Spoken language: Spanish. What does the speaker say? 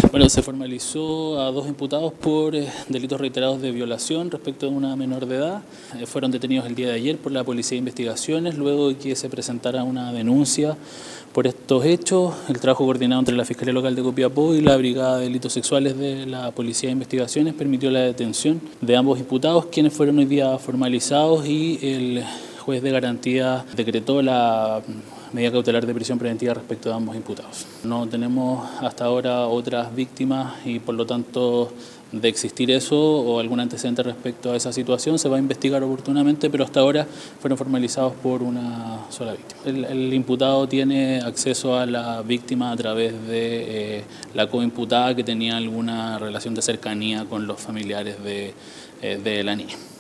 Bueno, se formalizó a 2 imputados por delitos reiterados de violación respecto de una menor de edad. Fueron detenidos el día de ayer por la Policía de Investigaciones, luego de que se presentara una denuncia por estos hechos. El trabajo coordinado entre la Fiscalía Local de Copiapó y la Brigada de Delitos Sexuales de la Policía de Investigaciones permitió la detención de ambos imputados, quienes fueron hoy día formalizados, y el juez de garantía decretó la medida cautelar de prisión preventiva respecto de ambos imputados. No tenemos hasta ahora otras víctimas y, por lo tanto, de existir eso o algún antecedente respecto a esa situación, se va a investigar oportunamente, pero hasta ahora fueron formalizados por una sola víctima. El imputado tiene acceso a la víctima a través de la coimputada, que tenía alguna relación de cercanía con los familiares de la niña.